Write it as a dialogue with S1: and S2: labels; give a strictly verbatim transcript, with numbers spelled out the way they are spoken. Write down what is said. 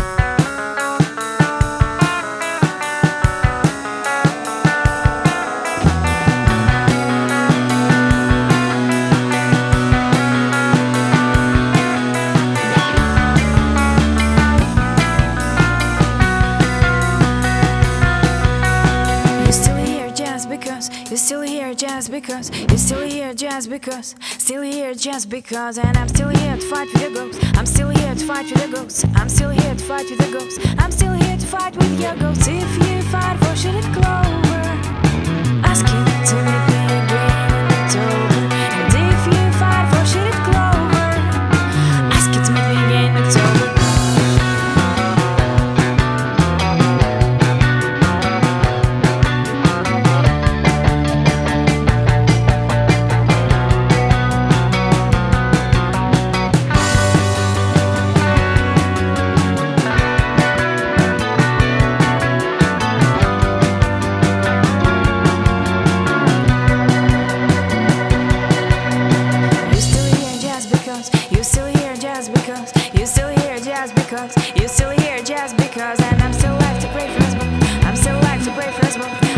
S1: You're still here just because You're still here just because Still here just because And I'm still here to fight with the ghosts I'm still here to fight with the ghosts I'm still here to fight with the ghosts I'm still here to fight with your ghosts If you fight for shaded clover Ask you to meet me again in October And if you fight for shaded clover Ask you to meet me again in October You're still here just because You're still here just because You're still here just because And I'm still alive to pray for us both I'm still alive to pray for us both